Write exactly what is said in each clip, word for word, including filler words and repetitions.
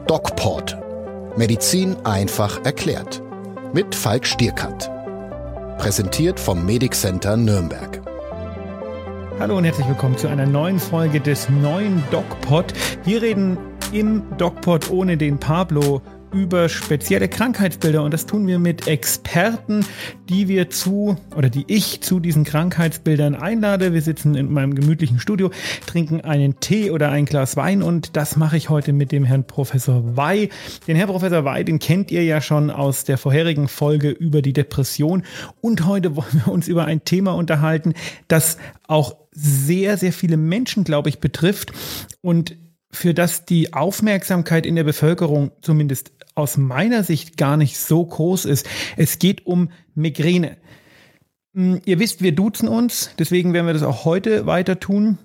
DocPod. Medizin einfach erklärt. Mit Falk Stierkant. Präsentiert vom Medic Center Nürnberg. Hallo und herzlich willkommen zu einer neuen Folge des neuen DocPod. Wir reden im DocPod ohne den Pablo über spezielle Krankheitsbilder und das tun wir mit Experten, die wir zu oder die ich zu diesen Krankheitsbildern einlade. Wir sitzen in meinem gemütlichen Studio, trinken einen Tee oder ein Glas Wein und das mache ich heute mit dem Herrn Professor Wey. Den Herrn Professor Wey, den kennt ihr ja schon aus der vorherigen Folge über die Depression und heute wollen wir uns über ein Thema unterhalten, das auch sehr, sehr viele Menschen, glaube ich, betrifft und für das die Aufmerksamkeit in der Bevölkerung zumindest aus meiner Sicht gar nicht so groß ist. Es geht um Migräne. Ihr wisst, wir duzen uns, deswegen werden wir das auch heute weiter tun.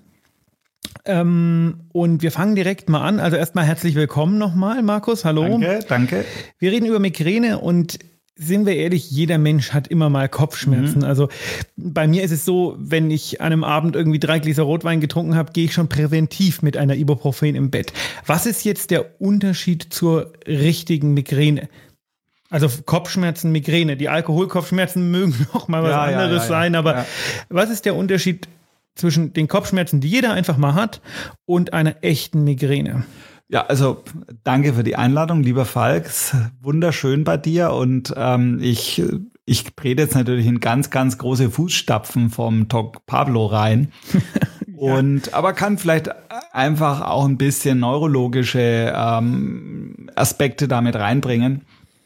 Ähm, und wir fangen direkt mal an. Also erstmal herzlich willkommen nochmal, Markus. Hallo. Danke, danke. Wir reden über Migräne und sind wir ehrlich, jeder Mensch hat immer mal Kopfschmerzen. Mhm. Also bei mir ist es so, wenn ich an einem Abend irgendwie drei Gläser Rotwein getrunken habe, gehe ich schon präventiv mit einer Ibuprofen im Bett. Was ist jetzt der Unterschied zur richtigen Migräne? Also Kopfschmerzen, Migräne. Die Alkoholkopfschmerzen mögen noch mal was ja, anderes ja, ja, ja. sein, aber ja. Was ist der Unterschied zwischen den Kopfschmerzen, die jeder einfach mal hat, und einer echten Migräne? Ja, also danke für die Einladung, lieber Falk. Es ist wunderschön bei dir und ähm, ich, ich trete jetzt natürlich in ganz, ganz große Fußstapfen vom Doc Pablo rein. ja. Und aber kann vielleicht einfach auch ein bisschen neurologische ähm, Aspekte damit reinbringen.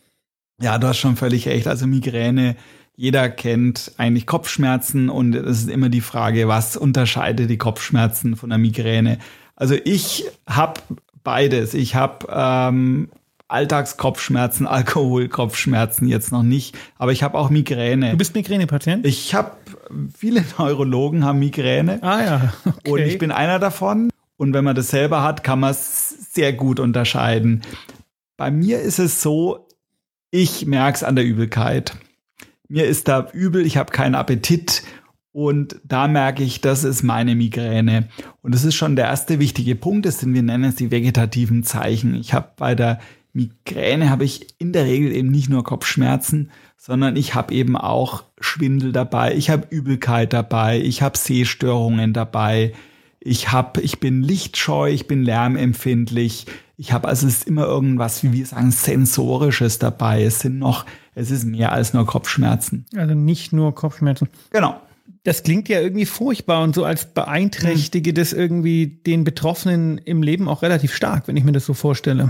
Ja, du hast schon völlig recht. Also Migräne, jeder kennt eigentlich Kopfschmerzen und es ist immer die Frage, was unterscheidet die Kopfschmerzen von der Migräne? Also ich habe beides. Ich habe ähm, Alltagskopfschmerzen, Alkoholkopfschmerzen jetzt noch nicht, aber ich habe auch Migräne. Du bist Migränepatient? Ich habe, viele Neurologen haben Migräne. Ah ja, okay. Und ich bin einer davon. Und wenn man das selber hat, kann man es sehr gut unterscheiden. Bei mir ist es so, ich merke es an der Übelkeit. Mir ist da übel, ich habe keinen Appetit. Und da merke ich, das ist meine Migräne. Und das ist schon der erste wichtige Punkt. Das sind, wir nennen es die vegetativen Zeichen. Ich habe bei der Migräne habe ich in der Regel eben nicht nur Kopfschmerzen, sondern ich habe eben auch Schwindel dabei. Ich habe Übelkeit dabei. Ich habe Sehstörungen dabei. Ich habe, ich bin lichtscheu. Ich bin lärmempfindlich. Ich habe also es ist immer irgendwas, wie wir sagen, Sensorisches dabei. Es sind noch, es ist mehr als nur Kopfschmerzen. Also nicht nur Kopfschmerzen. Genau. Das klingt ja irgendwie furchtbar und so als beeinträchtige das irgendwie den Betroffenen im Leben auch relativ stark, wenn ich mir das so vorstelle.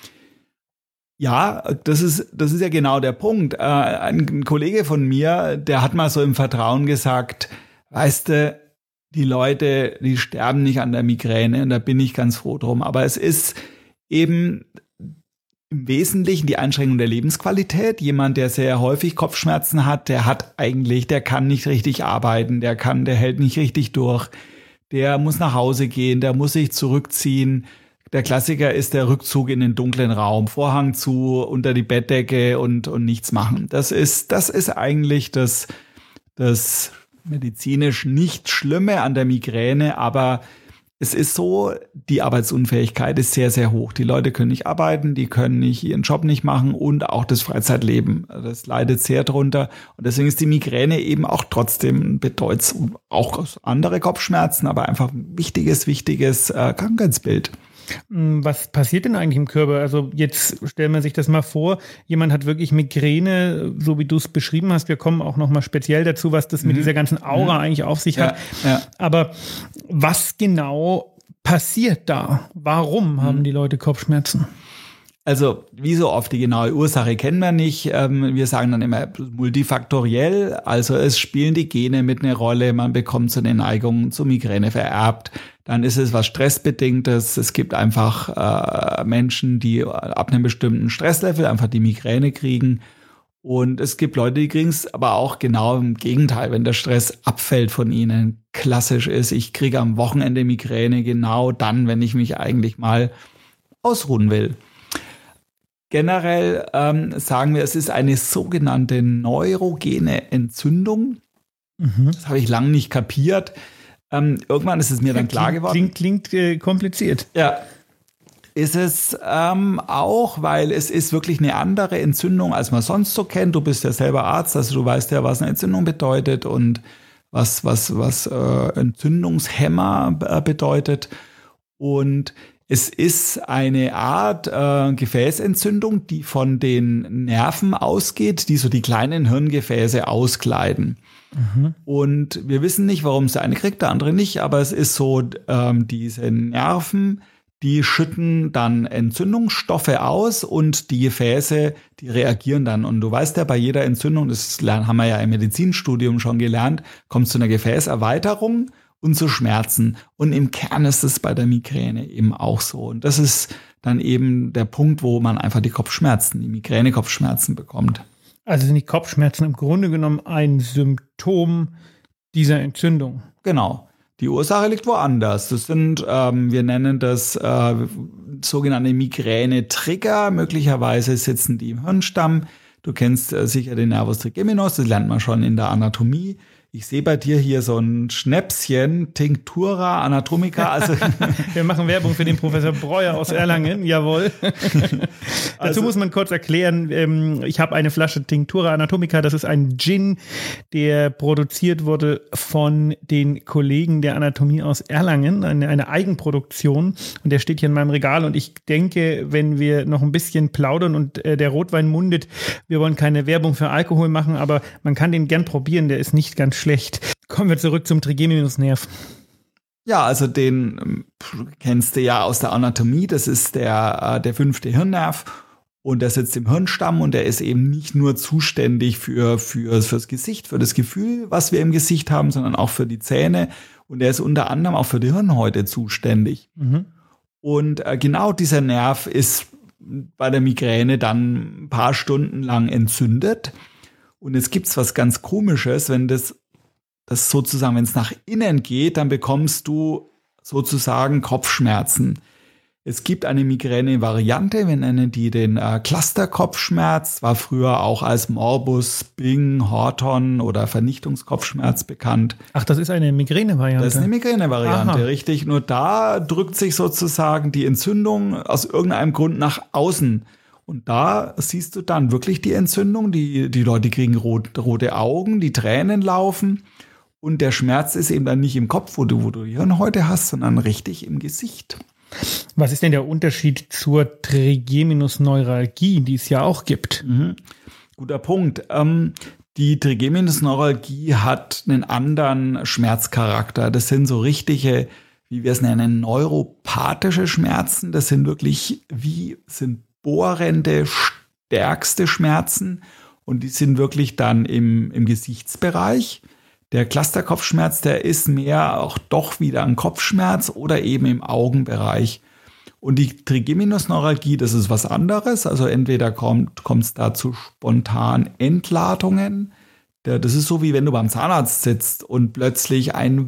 Ja, das ist, das ist ja genau der Punkt. Äh, ein Kollege von mir, der hat mal so im Vertrauen gesagt, weißt du, die Leute, die sterben nicht an der Migräne und da bin ich ganz froh drum. Aber es ist eben im Wesentlichen die Einschränkung der Lebensqualität. Jemand, der sehr häufig Kopfschmerzen hat, der hat eigentlich, der kann nicht richtig arbeiten, der kann, der hält nicht richtig durch, der muss nach Hause gehen, der muss sich zurückziehen. Der Klassiker ist der Rückzug in den dunklen Raum, Vorhang zu, unter die Bettdecke und, und nichts machen. Das ist, das ist eigentlich das, das medizinisch nicht Schlimme an der Migräne, aber es ist so, die Arbeitsunfähigkeit ist sehr, sehr hoch. Die Leute können nicht arbeiten, die können nicht ihren Job nicht machen und auch das Freizeitleben. Das leidet sehr drunter. Und deswegen ist die Migräne eben auch trotzdem bedeutsam, auch andere Kopfschmerzen, aber einfach ein wichtiges, wichtiges äh, Krankheitsbild. Was passiert denn eigentlich im Körper? Also jetzt stellen wir sich das mal vor, jemand hat wirklich Migräne, so wie du es beschrieben hast. Wir kommen auch noch mal speziell dazu, was das mit mhm. dieser ganzen Aura mhm. eigentlich auf sich hat. Ja, ja. Aber was genau passiert da? Warum mhm. haben die Leute Kopfschmerzen? Also wie so oft, die genaue Ursache kennen wir nicht. Wir sagen dann immer multifaktoriell. Also es spielen die Gene mit eine Rolle. Man bekommt so eine Neigung zur Migräne vererbt. Dann ist es was Stressbedingtes. Es gibt einfach äh, Menschen, die ab einem bestimmten Stresslevel einfach die Migräne kriegen. Und es gibt Leute, die kriegen es aber auch genau im Gegenteil, wenn der Stress abfällt von ihnen. Klassisch ist, ich kriege am Wochenende Migräne genau dann, wenn ich mich eigentlich mal ausruhen will. Generell ähm, sagen wir, es ist eine sogenannte neurogene Entzündung. Mhm. Das habe ich lange nicht kapiert. Ähm, irgendwann ist es mir dann klar geworden. Klingt, klingt äh, kompliziert. Ja. ist es ähm, auch, weil es ist wirklich eine andere Entzündung, als man sonst so kennt. Du bist ja selber Arzt, also du weißt ja, was eine Entzündung bedeutet und was, was, was äh, Entzündungshemmer äh, bedeutet. Und es ist eine Art äh, Gefäßentzündung, die von den Nerven ausgeht, die so die kleinen Hirngefäße auskleiden. Mhm. Und wir wissen nicht, warum es der eine kriegt, der andere nicht, aber es ist so, ähm, diese Nerven, die schütten dann Entzündungsstoffe aus und die Gefäße, die reagieren dann. Und du weißt ja, bei jeder Entzündung, das haben wir ja im Medizinstudium schon gelernt, kommt zu einer Gefäßerweiterung und zu Schmerzen. Und im Kern ist es bei der Migräne eben auch so. Und das ist dann eben der Punkt, wo man einfach die Kopfschmerzen, die Migräne-Kopfschmerzen bekommt. Also sind die Kopfschmerzen im Grunde genommen ein Symptom dieser Entzündung? Genau. Die Ursache liegt woanders. Das sind, ähm, wir nennen das äh, sogenannte Migräne-Trigger. Möglicherweise sitzen die im Hirnstamm. Du kennst äh, sicher den Nervus trigeminus, das lernt man schon in der Anatomie. Ich sehe bei dir hier so ein Schnäpschen, Tinctura anatomica. Also wir machen Werbung für den Professor Breuer aus Erlangen, jawohl. Also, dazu muss man kurz erklären, ähm, ich habe eine Flasche Tinctura anatomica, das ist ein Gin, der produziert wurde von den Kollegen der Anatomie aus Erlangen, eine, eine Eigenproduktion, und der steht hier in meinem Regal, und ich denke, wenn wir noch ein bisschen plaudern und äh, der Rotwein mundet, wir wollen keine Werbung für Alkohol machen, aber man kann den gern probieren, der ist nicht ganz schlecht. Kommen wir zurück zum Trigeminusnerv. Ja, also den kennst du ja aus der Anatomie. Das ist der, der fünfte Hirnnerv und der sitzt im Hirnstamm und der ist eben nicht nur zuständig für, für, fürs Gesicht, für das Gefühl, was wir im Gesicht haben, sondern auch für die Zähne, und er ist unter anderem auch für die Hirnhäute zuständig. Mhm. Und äh, genau dieser Nerv ist bei der Migräne dann ein paar Stunden lang entzündet. Und jetzt gibt's was ganz Komisches, wenn das, das sozusagen, wenn es nach innen geht, dann bekommst du sozusagen Kopfschmerzen. Es gibt eine Migräne-Variante, wir nennen die den äh, Cluster-Kopfschmerz, war früher auch als Morbus, Bing, Horton oder Vernichtungskopfschmerz bekannt. Ach, das ist eine Migräne-Variante? Das ist eine Migräne-Variante, Aha. richtig. Nur da drückt sich sozusagen die Entzündung aus irgendeinem Grund nach außen. Und da siehst du dann wirklich die Entzündung, die, die Leute kriegen rot, rote Augen, die Tränen laufen, und der Schmerz ist eben dann nicht im Kopf, wo du, wo du die Hirnhäute hast, sondern richtig im Gesicht. Was ist denn der Unterschied zur Trigeminusneuralgie, die es ja auch gibt? Mhm. Guter Punkt. Ähm, die Trigeminusneuralgie hat einen anderen Schmerzcharakter. Das sind so richtige, wie wir es nennen, neuropathische Schmerzen. Das sind wirklich wie, sind bohrende, stärkste Schmerzen, und die sind wirklich dann im, im Gesichtsbereich. Der Clusterkopfschmerz, der ist mehr auch doch wieder ein Kopfschmerz oder eben im Augenbereich. Und die Trigeminusneuralgie, das ist was anderes. Also entweder kommt es da zu spontan Entladungen. Das ist so, wie wenn du beim Zahnarzt sitzt und plötzlich ein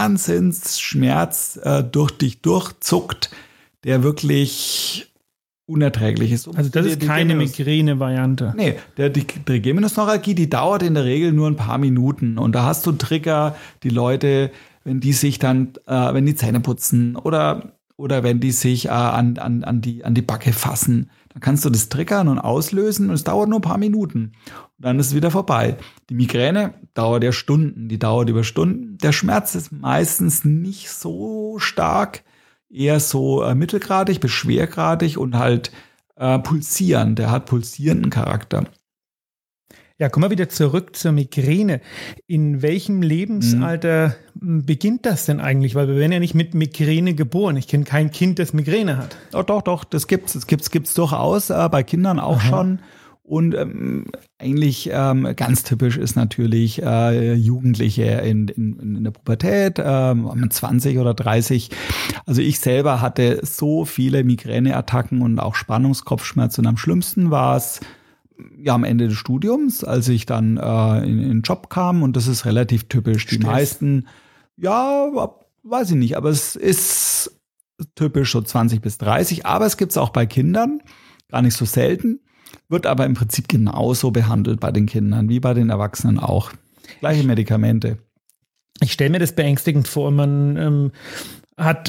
Wahnsinnsschmerz äh, durch dich durchzuckt, der wirklich unerträglich ist. Also das ist keine Migräne-Variante. Nee, der, die Trigeminusneuralgie, die dauert in der Regel nur ein paar Minuten. Und da hast du Trigger, die Leute, wenn die sich dann, äh, wenn die Zähne putzen oder, oder wenn die sich äh, an, an, an, die, an die Backe fassen, dann kannst du das triggern und auslösen, und es dauert nur ein paar Minuten. Und dann ist es wieder vorbei. Die Migräne dauert ja Stunden, die dauert über Stunden. Der Schmerz ist meistens nicht so stark, eher so äh, mittelgradig bis schwergradig und halt äh, pulsierend. Der hat pulsierenden Charakter. Ja, kommen wir wieder zurück zur Migräne. In welchem Lebensalter mhm. beginnt das denn eigentlich? Weil wir werden ja nicht mit Migräne geboren. Ich kenne kein Kind, das Migräne hat. Oh, doch, doch, das gibt's. Das gibt's, gibt's durchaus, äh, bei Kindern auch Aha. schon. Und ähm, eigentlich ähm, ganz typisch ist natürlich äh, Jugendliche in, in, in der Pubertät, äh, zwanzig oder dreißig. Also ich selber hatte so viele Migräneattacken und auch Spannungskopfschmerzen. Und am schlimmsten war es ja am Ende des Studiums, als ich dann äh, in, in den Job kam. Und das ist relativ typisch. Die Stress. meisten, ja, weiß ich nicht, aber es ist typisch so zwanzig bis dreißig. Aber es gibt es auch bei Kindern, gar nicht so selten. Wird aber im Prinzip genauso behandelt bei den Kindern wie bei den Erwachsenen auch. Gleiche Medikamente. Ich stelle mir das beängstigend vor. Man ähm, hat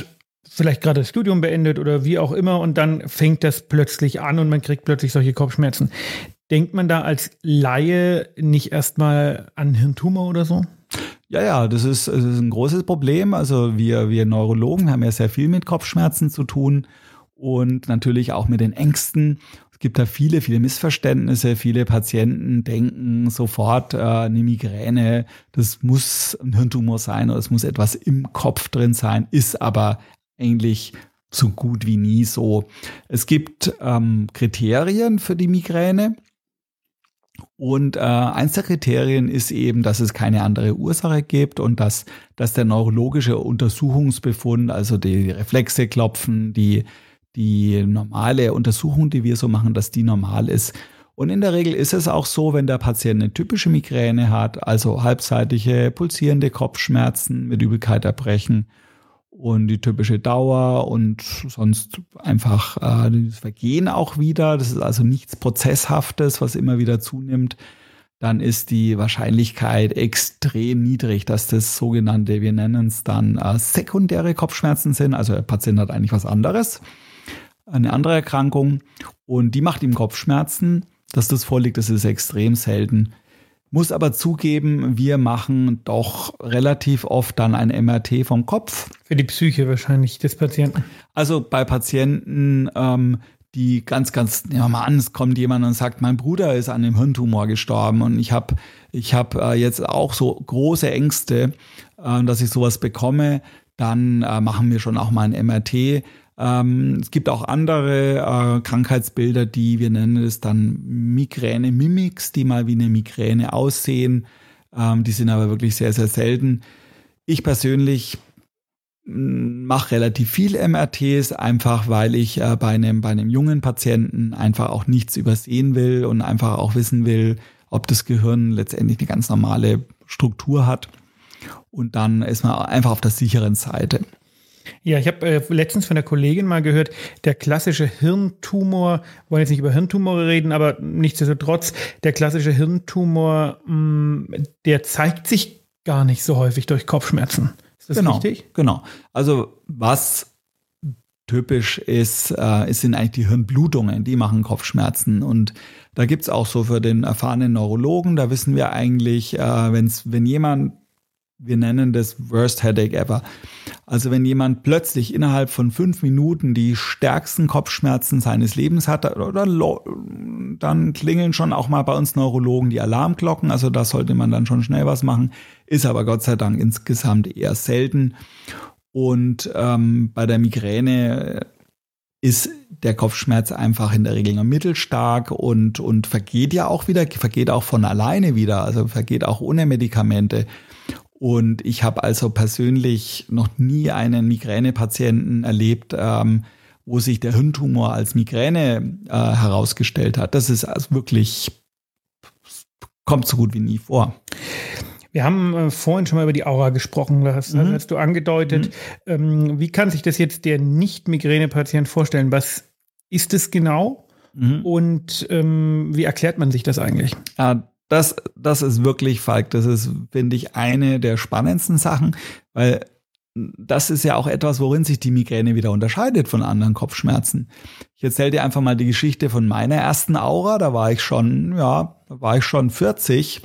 vielleicht gerade das Studium beendet oder wie auch immer und dann fängt das plötzlich an und man kriegt plötzlich solche Kopfschmerzen. Denkt man da als Laie nicht erstmal an Hirntumor oder so? Ja, ja, das ist, das ist ein großes Problem. Also wir, wir Neurologen haben ja sehr viel mit Kopfschmerzen zu tun und natürlich auch mit den Ängsten. Es gibt da viele, viele Missverständnisse. Viele Patienten denken sofort, äh, eine Migräne, das muss ein Hirntumor sein oder es muss etwas im Kopf drin sein, ist aber eigentlich so gut wie nie so. Es gibt ähm, Kriterien für die Migräne. Und äh, eins der Kriterien ist eben, dass es keine andere Ursache gibt und dass, dass der neurologische Untersuchungsbefund, also die Reflexe klopfen, die, die normale Untersuchung, die wir so machen, dass die normal ist. Und in der Regel ist es auch so, wenn der Patient eine typische Migräne hat, also halbseitige pulsierende Kopfschmerzen mit Übelkeit, Erbrechen und die typische Dauer und sonst einfach äh, das Vergehen auch wieder. Das ist also nichts Prozesshaftes, was immer wieder zunimmt. Dann ist die Wahrscheinlichkeit extrem niedrig, dass das sogenannte, wir nennen es dann äh, sekundäre Kopfschmerzen sind. Also der Patient hat eigentlich was anderes, eine andere Erkrankung und die macht ihm Kopfschmerzen. Dass das vorliegt, das ist extrem selten. Muss aber zugeben, wir machen doch relativ oft dann ein M R T vom Kopf. Für die Psyche wahrscheinlich des Patienten. Also bei Patienten, ähm, die ganz, ganz, nehmen wir mal an, es kommt jemand und sagt, mein Bruder ist an einem Hirntumor gestorben und ich habe ich hab, äh, jetzt auch so große Ängste, äh, dass ich sowas bekomme, dann äh, machen wir schon auch mal ein M R T. Ähm, es gibt auch andere äh, Krankheitsbilder, die wir nennen es dann Migräne-Mimics, die mal wie eine Migräne aussehen. Ähm, die sind aber wirklich sehr, sehr selten. Ich persönlich mache relativ viel M R Ts, einfach weil ich äh, bei einem, bei einem jungen Patienten einfach auch nichts übersehen will und einfach auch wissen will, ob das Gehirn letztendlich eine ganz normale Struktur hat. Und dann ist man einfach auf der sicheren Seite. Ja, ich habe äh, letztens von der Kollegin mal gehört, der klassische Hirntumor, wir wollen jetzt nicht über Hirntumore reden, aber nichtsdestotrotz, der klassische Hirntumor, mh, der zeigt sich gar nicht so häufig durch Kopfschmerzen. Ist das genau, richtig? Genau. Also was typisch ist, äh, sind eigentlich die Hirnblutungen, die machen Kopfschmerzen. Und da gibt's auch so für den erfahrenen Neurologen, da wissen wir eigentlich, äh, wenn's, wenn jemand, wir nennen das Worst Headache ever. Also wenn jemand plötzlich innerhalb von fünf Minuten die stärksten Kopfschmerzen seines Lebens hat, dann, dann klingeln schon auch mal bei uns Neurologen die Alarmglocken. Also da sollte man dann schon schnell was machen. Ist aber Gott sei Dank insgesamt eher selten. Und ähm, bei der Migräne ist der Kopfschmerz einfach in der Regel nur mittelstark und, und vergeht ja auch wieder, vergeht auch von alleine wieder, also vergeht auch ohne Medikamente. Und ich habe also persönlich noch nie einen Migränepatienten erlebt, ähm, wo sich der Hirntumor als Migräne äh, herausgestellt hat. Das ist also wirklich, kommt so gut wie nie vor. Wir haben äh, vorhin schon mal über die Aura gesprochen, das mhm. hast du angedeutet. Mhm. Ähm, wie kann sich das jetzt der Nicht-Migräne-Patient vorstellen? Was ist es genau? Mhm. Und ähm, wie erklärt man sich das eigentlich? Ja, Das, das ist wirklich, Falk, das ist, finde ich, eine der spannendsten Sachen, weil das ist ja auch etwas, worin sich die Migräne wieder unterscheidet von anderen Kopfschmerzen. Ich erzähle dir einfach mal die Geschichte von meiner ersten Aura, da war ich schon, ja, da war ich schon vierzig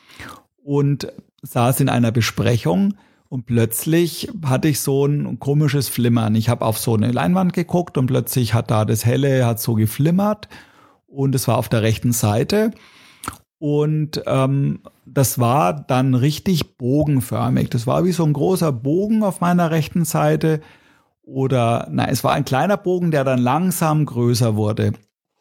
und saß in einer Besprechung und plötzlich hatte ich so ein komisches Flimmern. Ich habe auf so eine Leinwand geguckt und plötzlich hat da das Helle, hat so geflimmert und es war auf der rechten Seite. Und ähm, das war dann richtig bogenförmig. Das war wie so ein großer Bogen auf meiner rechten Seite. Oder, nein, es war ein kleiner Bogen, der dann langsam größer wurde.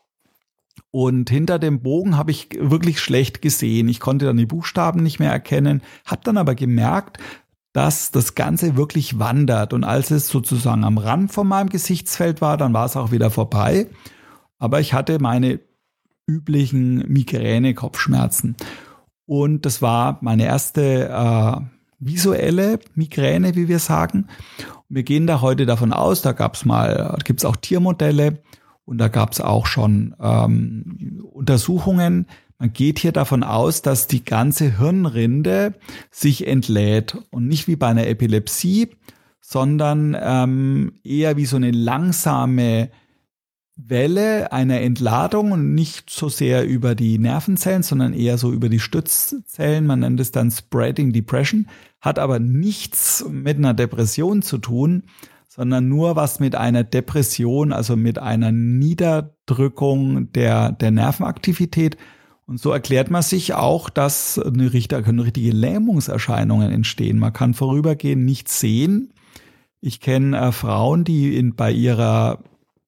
Und hinter dem Bogen habe ich wirklich schlecht gesehen. Ich konnte dann die Buchstaben nicht mehr erkennen, habe dann aber gemerkt, dass das Ganze wirklich wandert. Und als es sozusagen am Rand von meinem Gesichtsfeld war, dann war es auch wieder vorbei. Aber ich hatte meine üblichen Migräne-Kopfschmerzen. Und das war meine erste äh, visuelle Migräne, wie wir sagen. Und wir gehen da heute davon aus, da gab es mal, da gibt es auch Tiermodelle und da gab es auch schon ähm, Untersuchungen. Man geht hier davon aus, dass die ganze Hirnrinde sich entlädt und nicht wie bei einer Epilepsie, sondern ähm, eher wie so eine langsame Welle einer Entladung und nicht so sehr über die Nervenzellen, sondern eher so über die Stützzellen. Man nennt es dann Spreading Depression, hat aber nichts mit einer Depression zu tun, sondern nur was mit einer Depression, also mit einer Niederdrückung der, der Nervenaktivität. Und so erklärt man sich auch, dass eine richtige, können richtige Lähmungserscheinungen entstehen. Man kann vorübergehend nichts sehen. Ich kenne äh, Frauen, die in, bei ihrer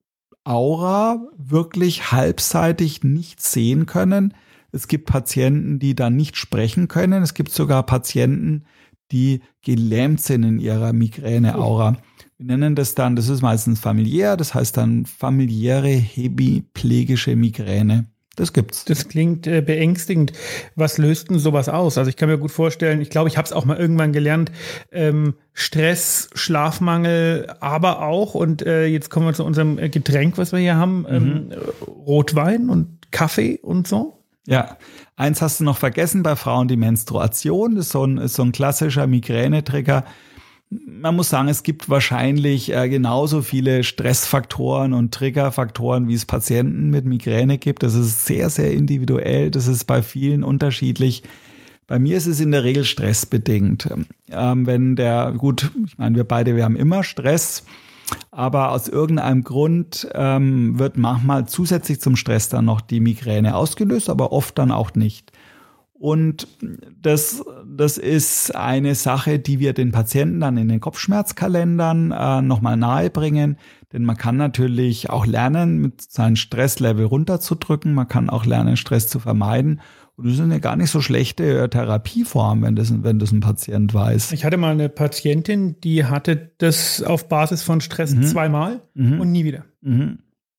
Aura wirklich halbseitig nichts sehen können. Es gibt Patienten, die dann nicht sprechen können. Es gibt sogar Patienten, die gelähmt sind in ihrer Migräne-Aura. Wir nennen das dann, das ist meistens familiär, das heißt dann familiäre hemiplegische Migräne. Das gibt's. Das klingt äh, beängstigend. Was löst denn sowas aus? Also ich kann mir gut vorstellen, ich glaube, ich habe es auch mal irgendwann gelernt, ähm, Stress, Schlafmangel, aber auch, und äh, jetzt kommen wir zu unserem Getränk, was wir hier haben, ähm, mhm. Rotwein und Kaffee und so. Ja, eins hast du noch vergessen bei Frauen, die Menstruation, das ist so ein, ist so ein klassischer Migränetrigger. Man muss sagen, es gibt wahrscheinlich äh, genauso viele Stressfaktoren und Triggerfaktoren, wie es Patienten mit Migräne gibt. Das ist sehr, sehr individuell. Das ist bei vielen unterschiedlich. Bei mir ist es in der Regel stressbedingt. Ähm, wenn der, gut, ich meine, wir beide, wir haben immer Stress, aber aus irgendeinem Grund ähm, wird manchmal zusätzlich zum Stress dann noch die Migräne ausgelöst, aber oft dann auch nicht. Und das, das ist eine Sache, die wir den Patienten dann in den Kopfschmerzkalendern äh, nochmal nahebringen. Denn man kann natürlich auch lernen, mit seinem Stresslevel runterzudrücken. Man kann auch lernen, Stress zu vermeiden. Und das ist eine gar nicht so schlechte Therapieform, wenn das, wenn das ein Patient weiß. Ich hatte mal eine Patientin, die hatte das auf Basis von Stress mhm. zweimal mhm. und nie wieder. Mhm.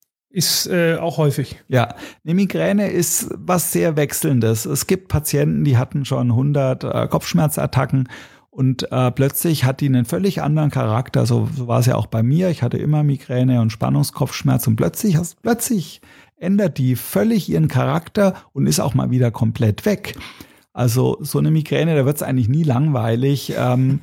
Ist äh, auch häufig. Ja, eine Migräne ist was sehr Wechselndes. Es gibt Patienten, die hatten schon hundert äh, Kopfschmerzattacken und äh, plötzlich hat die einen völlig anderen Charakter. So, so war es ja auch bei mir. Ich hatte immer Migräne und Spannungskopfschmerz und plötzlich, plötzlich ändert die völlig ihren Charakter und ist auch mal wieder komplett weg. Also so eine Migräne, da wird es eigentlich nie langweilig. Ähm,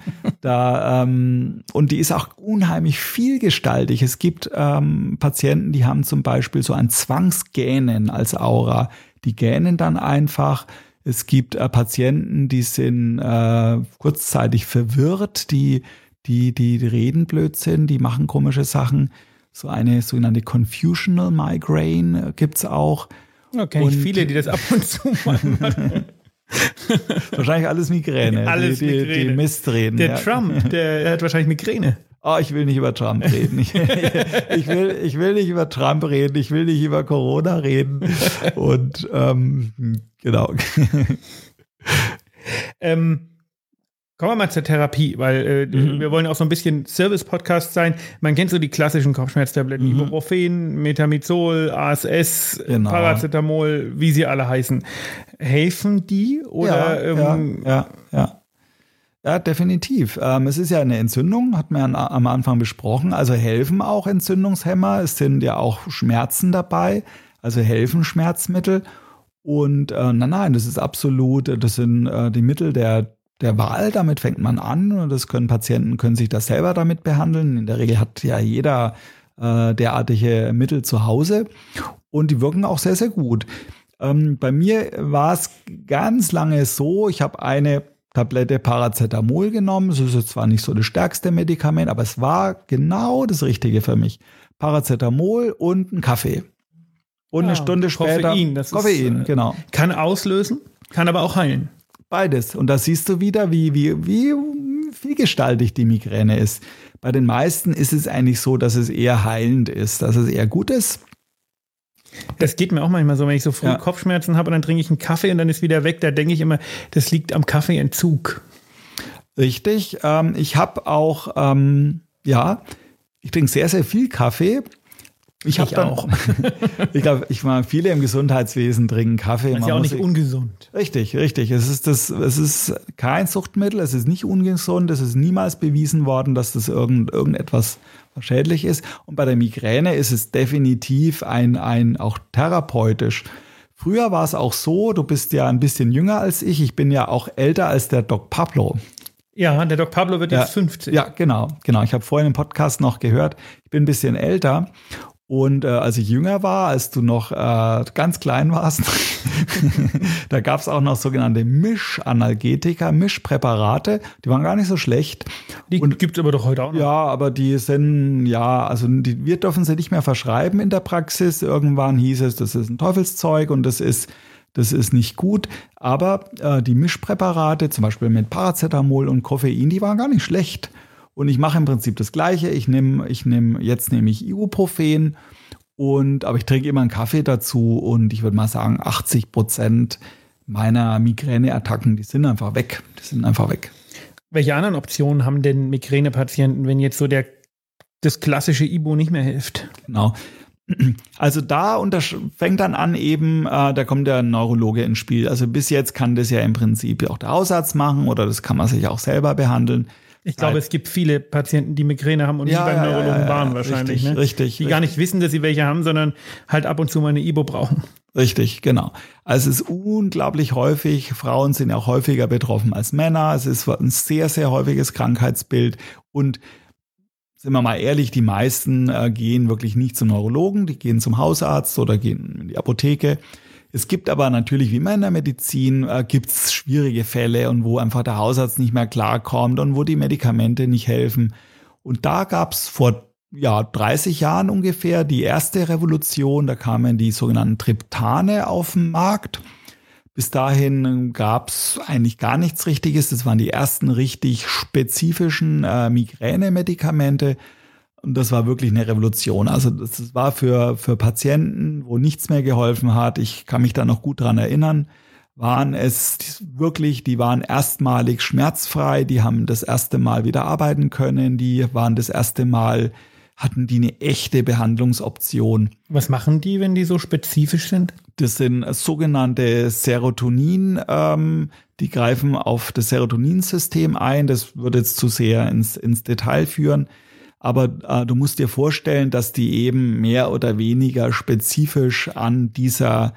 da, ähm, und die ist auch unheimlich vielgestaltig. Es gibt ähm, Patienten, die haben zum Beispiel so ein Zwangsgähnen als Aura. Die gähnen dann einfach. Es gibt äh, Patienten, die sind äh, kurzzeitig verwirrt, die, die, die reden Blödsinn, die machen komische Sachen. So eine sogenannte Confusional Migraine gibt's auch. Ja, kenne ich viele, die das ab und zu machen. Wahrscheinlich alles Migräne. Alles die, die, Migräne. Die Mist reden. Der ja. Trump, der hat wahrscheinlich Migräne. Oh, ich will nicht über Trump reden. Ich, ich, will, ich will nicht über Trump reden. Ich will nicht über Corona reden. Und ähm, genau. ähm, Kommen wir mal zur Therapie, weil äh, mhm. wir wollen auch so ein bisschen Service-Podcast sein. Man kennt so die klassischen Kopfschmerztabletten, mhm. Ibuprofen, Metamizol, A S S, genau. Paracetamol, wie sie alle heißen. Helfen die? Oder, ja, ähm, ja, ja, ja. Ja, definitiv. Ähm, es ist ja eine Entzündung, hat man ja am Anfang besprochen. Also helfen auch Entzündungshemmer. Es sind ja auch Schmerzen dabei, also helfen Schmerzmittel. Und äh, nein, nein, das ist absolut, das sind äh, die Mittel der der Wahl, damit fängt man an und das können Patienten, können sich das selber damit behandeln. In der Regel hat ja jeder äh, derartige Mittel zu Hause und die wirken auch sehr, sehr gut. Ähm, bei mir war es ganz lange so, ich habe eine Tablette Paracetamol genommen. Das ist jetzt zwar nicht so das stärkste Medikament, aber es war genau das Richtige für mich. Paracetamol und ein Kaffee. Und ja, eine Stunde später Koffein, das Koffein, ist, genau. Kann auslösen, kann aber auch heilen. Beides. Und da siehst du wieder, wie, wie, wie vielgestaltig die Migräne ist. Bei den meisten ist es eigentlich so, dass es eher heilend ist, dass es eher gut ist. Das geht mir auch manchmal so, wenn ich so früh ja. Kopfschmerzen habe und dann trinke ich einen Kaffee und dann ist wieder weg. Da denke ich immer, das liegt am Kaffeeentzug. Richtig. Ähm, ich habe auch, ähm, ja, ich trinke sehr, sehr viel Kaffee. Ich, ich dann, auch. ich glaube, ich meine, viele im Gesundheitswesen trinken Kaffee. Das ist ja auch nicht sich, ungesund. Richtig, richtig. Es ist das, es ist kein Suchtmittel, es ist nicht ungesund, es ist niemals bewiesen worden, dass das irgend, irgendetwas schädlich ist. Und bei der Migräne ist es definitiv ein, ein auch therapeutisch. Früher war es auch so, du bist ja ein bisschen jünger als ich, ich bin ja auch älter als der Doc Pablo. Ja, der Doc Pablo wird ja, jetzt fünfzig. Ja, genau, genau. Ich habe vorhin im Podcast noch gehört, ich bin ein bisschen älter. Und äh, als ich jünger war, als du noch äh, ganz klein warst, da gab es auch noch sogenannte Mischanalgetika, Mischpräparate. Die waren gar nicht so schlecht. Die gibt es aber doch heute auch noch. Ja, aber die sind, ja, also die, wir dürfen sie nicht mehr verschreiben in der Praxis. Irgendwann hieß es, das ist ein Teufelszeug und das ist, das ist nicht gut. Aber äh, die Mischpräparate, zum Beispiel mit Paracetamol und Koffein, die waren gar nicht schlecht. Und ich mache im Prinzip das Gleiche. Ich nehme, ich nehme, jetzt nehme ich Ibuprofen und, aber ich trinke immer einen Kaffee dazu und ich würde mal sagen, achtzig Prozent meiner Migräneattacken, die sind einfach weg. Die sind einfach weg. Welche anderen Optionen haben denn Migränepatienten, wenn jetzt so der, das klassische Ibu nicht mehr hilft? Genau. Also da untersch- fängt dann an eben, äh, da kommt der Neurologe ins Spiel. Also bis jetzt kann das ja im Prinzip auch der Hausarzt machen oder das kann man sich auch selber behandeln. Ich glaube, es gibt viele Patienten, die Migräne haben und ja, nie beim ja, Neurologen ja, waren ja, wahrscheinlich. Richtig, ne? richtig. Die richtig. gar nicht wissen, dass sie welche haben, sondern halt ab und zu mal eine Ibu brauchen. Richtig, genau. Also es ist unglaublich häufig, Frauen sind ja auch häufiger betroffen als Männer. Es ist ein sehr, sehr häufiges Krankheitsbild und sind wir mal ehrlich, die meisten äh, gehen wirklich nicht zum Neurologen, die gehen zum Hausarzt oder gehen in die Apotheke. Es gibt aber natürlich, wie immer in der Medizin, äh, gibt es schwierige Fälle und wo einfach der Hausarzt nicht mehr klarkommt und wo die Medikamente nicht helfen. Und da gab es vor ja, dreißig Jahren ungefähr die erste Revolution. Da kamen die sogenannten Triptane auf den Markt. Bis dahin gab es eigentlich gar nichts Richtiges. Das waren die ersten richtig spezifischen äh, Migränemedikamente. Und das war wirklich eine Revolution. Also das war für, für Patienten, wo nichts mehr geholfen hat, ich kann mich da noch gut dran erinnern, waren es wirklich, die waren erstmalig schmerzfrei, die haben das erste Mal wieder arbeiten können, die waren das erste Mal, hatten die eine echte Behandlungsoption. Was machen die, wenn die so spezifisch sind? Das sind sogenannte Serotonin, ähm, die greifen auf das Serotoninsystem ein. Das würde jetzt zu sehr ins, ins Detail führen. Aber äh, du musst dir vorstellen, dass die eben mehr oder weniger spezifisch an dieser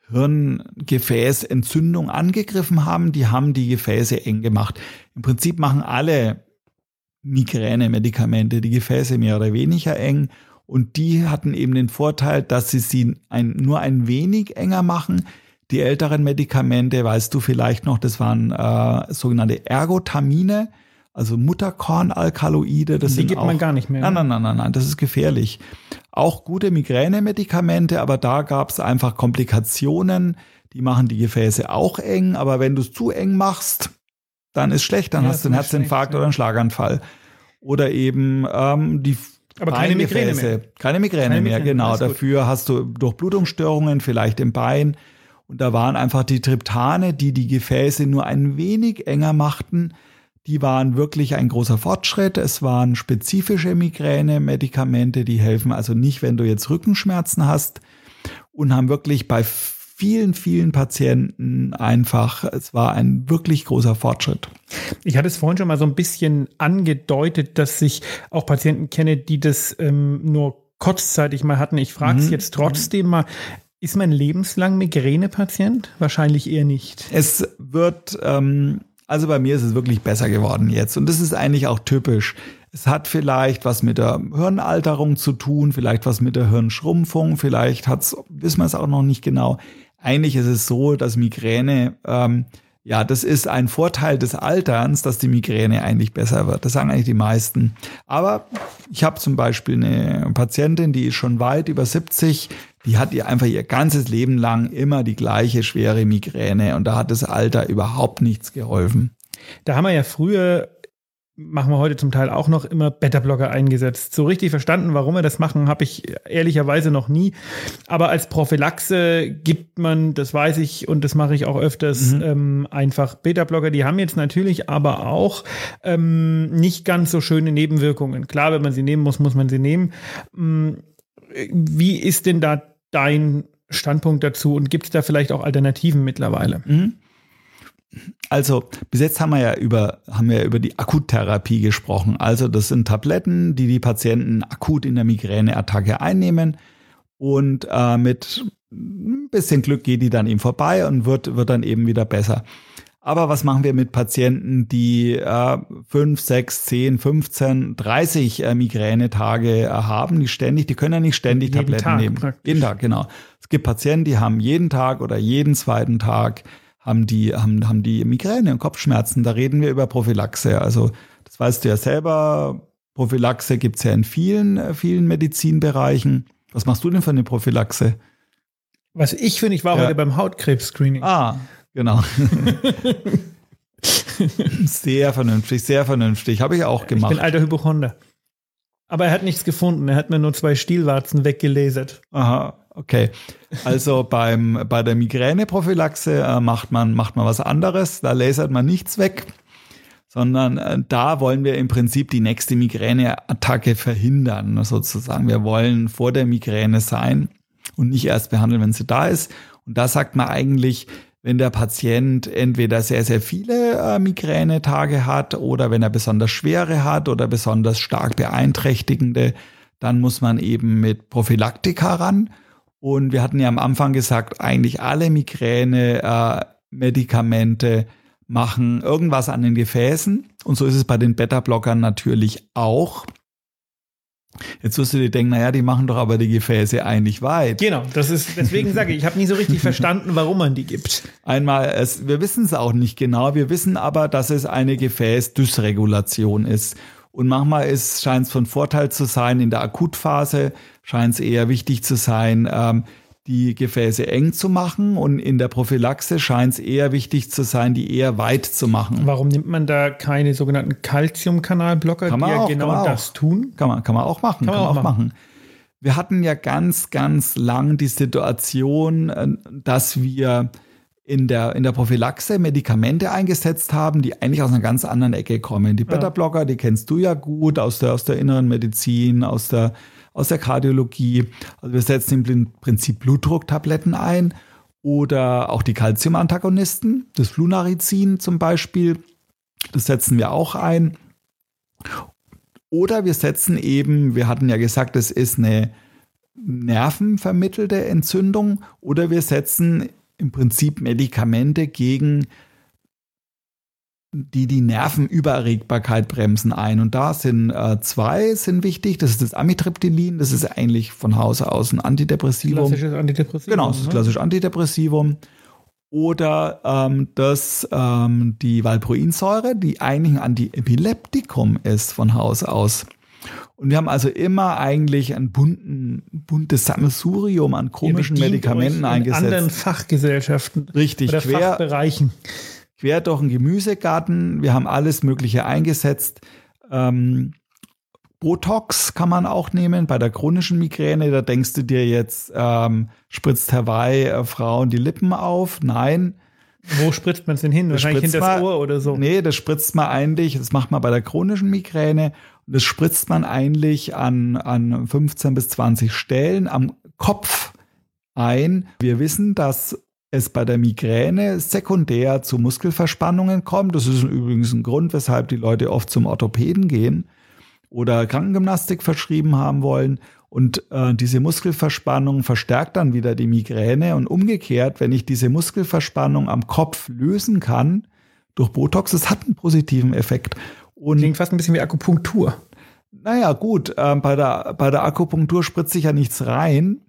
Hirngefäßentzündung angegriffen haben. Die haben die Gefäße eng gemacht. Im Prinzip machen alle Migränemedikamente die Gefäße mehr oder weniger eng. Und die hatten eben den Vorteil, dass sie sie ein, nur ein wenig enger machen. Die älteren Medikamente, weißt du vielleicht noch, das waren äh, sogenannte Ergotamine, also Mutterkornalkaloide. Das die sind gibt auch, man gar nicht mehr. Nein, nein, nein, nein, nein, das ist gefährlich. Auch gute Migränemedikamente, aber da gab es einfach Komplikationen. Die machen die Gefäße auch eng, aber wenn du es zu eng machst, dann ist schlecht, dann ja, hast du einen Herzinfarkt oder einen Schlaganfall. Oder eben ähm, die Aber keine Migräne mehr. Keine Migräne keine mehr, Migräne, genau. Dafür hast du Durchblutungsstörungen, vielleicht im Bein. Und da waren einfach die Triptane, die die Gefäße nur ein wenig enger machten. Die waren wirklich ein großer Fortschritt. Es waren spezifische Migräne-Medikamente, die helfen also nicht, wenn du jetzt Rückenschmerzen hast, und haben wirklich bei vielen, vielen Patienten einfach, es war ein wirklich großer Fortschritt. Ich hatte es vorhin schon mal so ein bisschen angedeutet, dass ich auch Patienten kenne, die das ähm, nur kurzzeitig mal hatten. Ich frage es mhm. jetzt trotzdem mal. Ist man lebenslang Migränepatient? Wahrscheinlich eher nicht. Es wird... Ähm, Also bei mir ist es wirklich besser geworden jetzt. Und das ist eigentlich auch typisch. Es hat vielleicht was mit der Hirnalterung zu tun, vielleicht was mit der Hirnschrumpfung, vielleicht hat's, wissen wir es auch noch nicht genau. Eigentlich ist es so, dass Migräne, ähm, ja, das ist ein Vorteil des Alterns, dass die Migräne eigentlich besser wird. Das sagen eigentlich die meisten. Aber ich habe zum Beispiel eine Patientin, die ist schon weit über siebzig, die hat ihr einfach ihr ganzes Leben lang immer die gleiche schwere Migräne und da hat das Alter überhaupt nichts geholfen. Da haben wir ja früher, machen wir heute zum Teil auch noch, immer Beta-Blocker eingesetzt. So richtig verstanden, warum wir das machen, habe ich ehrlicherweise noch nie. Aber als Prophylaxe gibt man, das weiß ich und das mache ich auch öfters, mhm. ähm, einfach Beta-Blocker. Die haben jetzt natürlich aber auch ähm, nicht ganz so schöne Nebenwirkungen. Klar, wenn man sie nehmen muss, muss man sie nehmen. Wie ist denn da dein Standpunkt dazu und gibt es da vielleicht auch Alternativen mittlerweile? Mhm. Also bis jetzt haben wir ja über haben wir über die Akuttherapie gesprochen. Also das sind Tabletten, die die Patienten akut in der Migräneattacke einnehmen und äh, mit ein bisschen Glück geht die dann eben vorbei und wird wird dann eben wieder besser. Aber was machen wir mit Patienten, die äh, fünf, sechs, zehn, fünfzehn, dreißig äh, Migränetage äh, haben, die ständig, die können ja nicht ständig jeden Tabletten Tag nehmen. Praktisch. Jeden Tag, genau. Es gibt Patienten, die haben jeden Tag oder jeden zweiten Tag haben die, haben, haben die Migräne und Kopfschmerzen. Da reden wir über Prophylaxe. Also das weißt du ja selber, Prophylaxe gibt's ja in vielen, vielen Medizinbereichen. Was machst du denn für eine Prophylaxe? Was ich finde, ich war Ja. heute beim Hautkrebs-Screening. Ah, genau. Sehr vernünftig, sehr vernünftig. Habe ich auch Ich gemacht. bin alter Hypochonder. Aber er hat nichts gefunden. Er hat mir nur zwei Stielwarzen weggelasert. Aha, okay. Also beim, bei der Migräneprophylaxe äh, macht man, macht man was anderes. Da lasert man nichts weg, sondern äh, da wollen wir im Prinzip die nächste Migräneattacke verhindern, sozusagen. Wir wollen vor der Migräne sein und nicht erst behandeln, wenn sie da ist. Und da sagt man eigentlich, wenn der Patient entweder sehr, sehr viele äh, Migränetage hat oder wenn er besonders schwere hat oder besonders stark beeinträchtigende, dann muss man eben mit Prophylaktika ran. Und wir hatten ja am Anfang gesagt, eigentlich alle Migräne-Medikamente machen irgendwas an den Gefäßen. Und so ist es bei den Beta-Blockern natürlich auch. Jetzt wirst du dir denken, naja, die machen doch aber die Gefäße eigentlich weit. Genau, das ist, deswegen sage ich, ich habe nie so richtig verstanden, warum man die gibt. Einmal, es, wir wissen es auch nicht genau, wir wissen aber, dass es eine Gefäßdysregulation ist. Und manchmal ist, scheint es von Vorteil zu sein, in der Akutphase scheint es eher wichtig zu sein, ähm, die Gefäße eng zu machen, und in der Prophylaxe scheint es eher wichtig zu sein, die eher weit zu machen. Warum nimmt man da keine sogenannten Calciumkanalblocker, Kann die man ja auch, genau kann man das auch. tun? Kann man, kann man auch machen, kann, man auch machen. Wir hatten ja ganz, ganz lang die Situation, äh, dass wir in der, in der Prophylaxe Medikamente eingesetzt haben, die eigentlich aus einer ganz anderen Ecke kommen. Die Beta-Blocker, die kennst du ja gut aus der, aus der inneren Medizin, aus der, aus der Kardiologie. Also wir setzen im Prinzip Blutdrucktabletten ein oder auch die Calcium-Antagonisten, das Flunarizin zum Beispiel, das setzen wir auch ein. Oder wir setzen eben, wir hatten ja gesagt, es ist eine nervenvermittelte Entzündung, oder wir setzen im Prinzip Medikamente gegen die die Nervenübererregbarkeit bremsen ein. Und da sind äh, zwei sind wichtig. Das ist das Amitriptylin. Das ist eigentlich von Hause aus ein Antidepressivum. Klassisches Antidepressivum. Genau, das ist klassisch Antidepressivum. Oder ähm, das ähm, die Valproinsäure, die eigentlich ein Antiepileptikum ist von Haus aus. Und wir haben also immer eigentlich ein bunten, buntes Sammelsurium an komischen Ihr bedient Medikamenten euch in eingesetzt. anderen Fachgesellschaften. Richtig, oder quer, Fachbereichen. quer durch den Gemüsegarten. Wir haben alles Mögliche eingesetzt. Ähm, Botox kann man auch nehmen bei der chronischen Migräne. Da denkst du dir jetzt, ähm, spritzt Hawaii äh, Frauen die Lippen auf? Nein. Wo spritzt man es denn hin? Wahrscheinlich hinter das Ohr oder so. Nee, das spritzt man eigentlich, das macht man bei der chronischen Migräne. Und das spritzt man eigentlich an, an fünfzehn bis zwanzig Stellen am Kopf ein. Wir wissen, dass es bei der Migräne sekundär zu Muskelverspannungen kommt. Das ist übrigens ein Grund, weshalb die Leute oft zum Orthopäden gehen oder Krankengymnastik verschrieben haben wollen. Und äh, diese Muskelverspannung verstärkt dann wieder die Migräne. Und umgekehrt, wenn ich diese Muskelverspannung am Kopf lösen kann durch Botox, das hat einen positiven Effekt. Und klingt fast ein bisschen wie Akupunktur. Naja, gut, äh, bei der, bei der Akupunktur spritze ich ja nichts rein.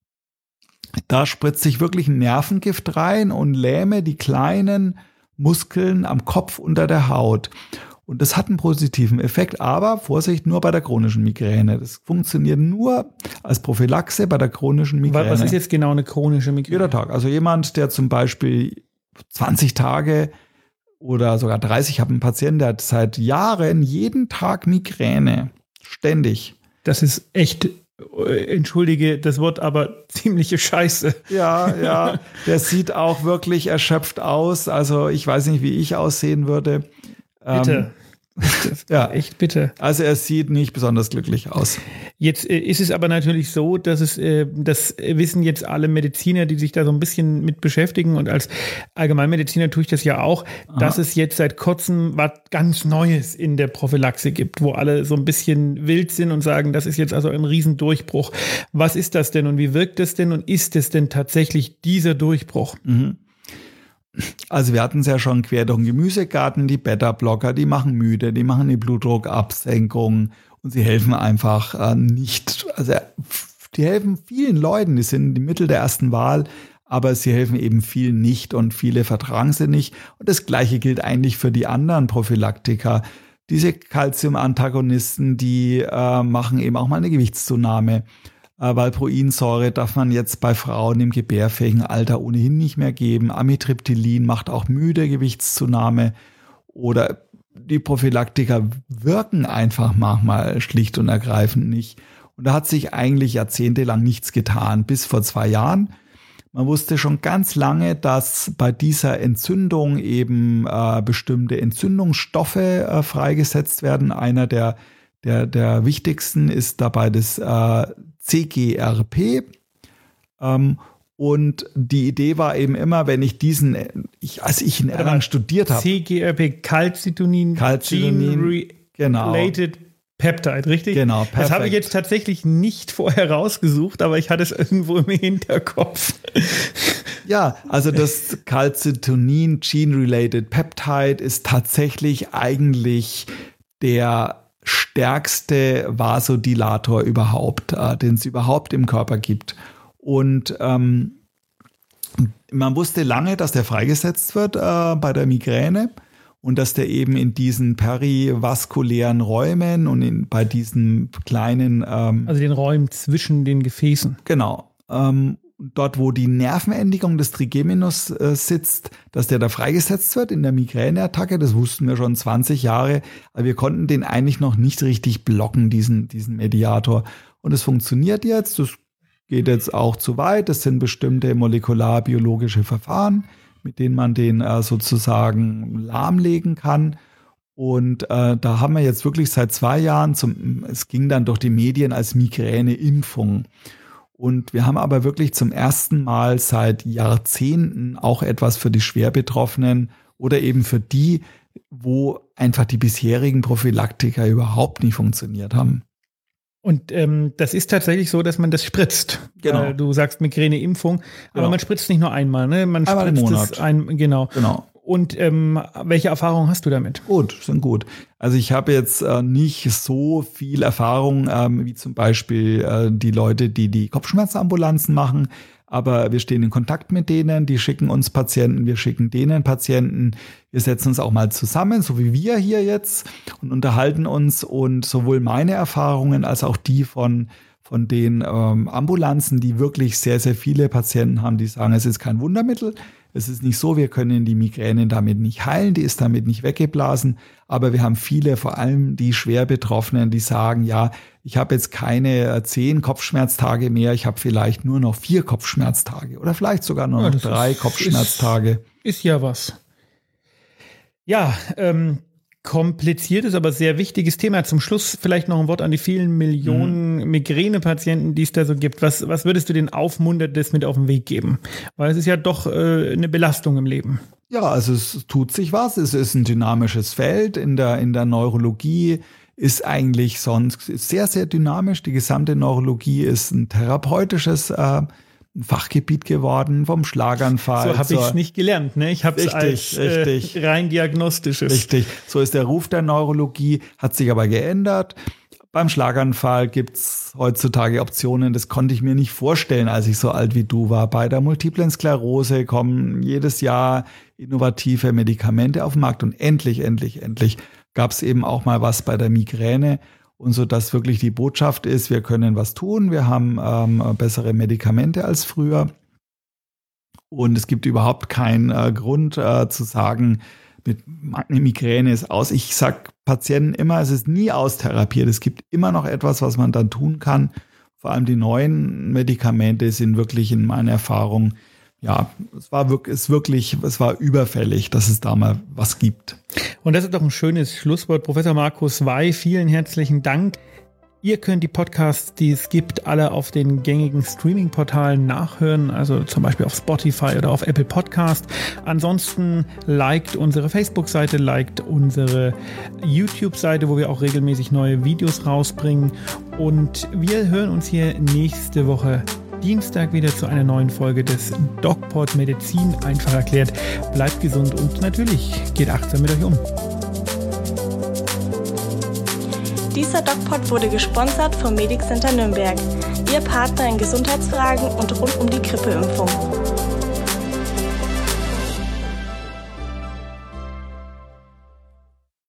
Da spritze ich wirklich ein Nervengift rein und lähme die kleinen Muskeln am Kopf unter der Haut. Und das hat einen positiven Effekt, aber Vorsicht, nur bei der chronischen Migräne. Das funktioniert nur als Prophylaxe bei der chronischen Migräne. Was ist jetzt genau eine chronische Migräne? Jeder Tag. Also jemand, der zum Beispiel zwanzig Tage oder sogar dreißig, ich habe einen Patienten, der hat seit Jahren jeden Tag Migräne. Ständig. Das ist echt, entschuldige das Wort, aber ziemliche Scheiße. Ja, ja. Der sieht auch wirklich erschöpft aus. Also ich weiß nicht, wie ich aussehen würde. Bitte. Ähm, ja, echt bitte. Also er sieht nicht besonders glücklich aus. Jetzt äh, ist es aber natürlich so, dass es, äh, das wissen jetzt alle Mediziner, die sich da so ein bisschen mit beschäftigen, und als Allgemeinmediziner tue ich das ja auch, Aha. dass es jetzt seit kurzem was ganz Neues in der Prophylaxe gibt, wo alle so ein bisschen wild sind und sagen, das ist jetzt also ein Riesendurchbruch. Was ist das denn und wie wirkt es denn und ist es denn tatsächlich dieser Durchbruch? Mhm. Also wir hatten es ja schon quer durch den Gemüsegarten, die Beta-Blocker, die machen müde, die machen die Blutdruckabsenkung und sie helfen einfach äh, nicht. Also die helfen vielen Leuten, die sind die Mittel der ersten Wahl, aber sie helfen eben vielen nicht und viele vertragen sie nicht. Und das Gleiche gilt eigentlich für die anderen Prophylaktika. Diese Calcium-Antagonisten, die äh, machen eben auch mal eine Gewichtszunahme. Äh, Valproinsäure darf man jetzt bei Frauen im gebärfähigen Alter ohnehin nicht mehr geben. Amitriptylin macht auch müde, Gewichtszunahme. Oder die Prophylaktika wirken einfach manchmal schlicht und ergreifend nicht. Und da hat sich eigentlich jahrzehntelang nichts getan, bis vor zwei Jahren. Man wusste schon ganz lange, dass bei dieser Entzündung eben äh, bestimmte Entzündungsstoffe äh, freigesetzt werden. Einer der, der, der wichtigsten ist dabei das äh, C G R P. Ähm, und die Idee war eben immer, wenn ich diesen, ich, als ich ihn Erlangen studiert habe. C G R P, Calcitonin, Calcitonin, genau. Related Peptide, richtig? Genau, perfekt. Das habe ich jetzt tatsächlich nicht vorher rausgesucht, aber ich hatte es irgendwo im Hinterkopf. Ja, also das Calcitonin Gene-Related Peptide ist tatsächlich eigentlich der stärkste Vasodilator überhaupt, äh, den es überhaupt im Körper gibt. Und ähm, man wusste lange, dass der freigesetzt wird äh, bei der Migräne. Und dass der eben in diesen perivaskulären Räumen und in, bei diesen kleinen... Ähm, also den Räumen zwischen den Gefäßen. Genau. Ähm, dort, wo die Nervenendigung des Trigeminus äh, sitzt, dass der da freigesetzt wird in der Migräneattacke. Das wussten wir schon zwanzig Jahre. Aber wir konnten den eigentlich noch nicht richtig blocken, diesen, diesen Mediator. Und es funktioniert jetzt. Das geht jetzt auch zu weit. Das sind bestimmte molekularbiologische Verfahren, mit denen man den äh, sozusagen lahmlegen kann. Und äh, da haben wir jetzt wirklich seit zwei Jahren, zum, es ging dann durch die Medien als Migräneimpfung. Und wir haben aber wirklich zum ersten Mal seit Jahrzehnten auch etwas für die Schwerbetroffenen oder eben für die, wo einfach die bisherigen Prophylaktika überhaupt nicht funktioniert haben. Und ähm, das ist tatsächlich so, dass man das spritzt. Genau. Äh, du sagst Migräneimpfung, aber Genau. man spritzt nicht nur einmal, ne? Man Einmal im spritzt Monat. es ein, genau. Genau. Und ähm, welche Erfahrungen hast du damit? Gut, sind gut. Also ich habe jetzt äh, nicht so viel Erfahrung, ähm, wie zum Beispiel äh, die Leute, die die Kopfschmerzambulanzen machen. Aber wir stehen in Kontakt mit denen, die schicken uns Patienten, wir schicken denen Patienten. Wir setzen uns auch mal zusammen, so wie wir hier jetzt, und unterhalten uns. Und sowohl meine Erfahrungen als auch die von, von den ähm, Ambulanzen, die wirklich sehr, sehr viele Patienten haben, die sagen, es ist kein Wundermittel. Es ist nicht so, wir können die Migräne damit nicht heilen, die ist damit nicht weggeblasen. Aber wir haben viele, vor allem die schwer Betroffenen, die sagen, ja, ich habe jetzt keine zehn Kopfschmerztage mehr, ich habe vielleicht nur noch vier Kopfschmerztage oder vielleicht sogar nur Ja, noch drei ist, Kopfschmerztage. Ist, ist ja was. Ja, ähm, kompliziertes, aber sehr wichtiges Thema. Zum Schluss vielleicht noch ein Wort an die vielen Millionen mhm. Migränepatienten, die es da so gibt. Was, was würdest du denen Aufmunterndes mit auf den Weg geben? Weil es ist ja doch äh, eine Belastung im Leben. Ja, also es tut sich was. Es ist ein dynamisches Feld. In der, in der Neurologie ist eigentlich sonst sehr, sehr dynamisch. Die gesamte Neurologie ist ein therapeutisches äh, Fachgebiet geworden, vom Schlaganfall. So habe ich es nicht gelernt, ne? Ich habe es als richtig. Äh, rein diagnostisches. Richtig, so ist der Ruf der Neurologie, hat sich aber geändert. Beim Schlaganfall gibt's heutzutage Optionen, das konnte ich mir nicht vorstellen, als ich so alt wie du war. Bei der Multiplen Sklerose kommen jedes Jahr innovative Medikamente auf den Markt und endlich, endlich, endlich gab's eben auch mal was bei der Migräne. Und so, dass wirklich die Botschaft ist, wir können was tun, wir haben ähm, bessere Medikamente als früher. Und es gibt überhaupt keinen äh, Grund äh, zu sagen, mit meine Migräne ist aus. Ich sag Patienten immer, es ist nie austherapiert. Es gibt immer noch etwas, was man dann tun kann. Vor allem die neuen Medikamente sind wirklich in meiner Erfahrung, ja, es war wirklich, es wirklich, es war überfällig, dass es da mal was gibt. Und das ist doch ein schönes Schlusswort. Professor Markus Wey, vielen herzlichen Dank. Ihr könnt die Podcasts, die es gibt, alle auf den gängigen Streaming-Portalen nachhören, also zum Beispiel auf Spotify oder auf Apple Podcast. Ansonsten liked unsere Facebook-Seite, liked unsere YouTube-Seite, wo wir auch regelmäßig neue Videos rausbringen. Und wir hören uns hier nächste Woche Dienstag wieder zu einer neuen Folge des DocPod Medizin einfach erklärt. Bleibt gesund und natürlich geht achtsam mit euch um. Dieser DocPod wurde gesponsert vom Medic Center Nürnberg, Ihr Partner in Gesundheitsfragen und rund um die Grippeimpfung.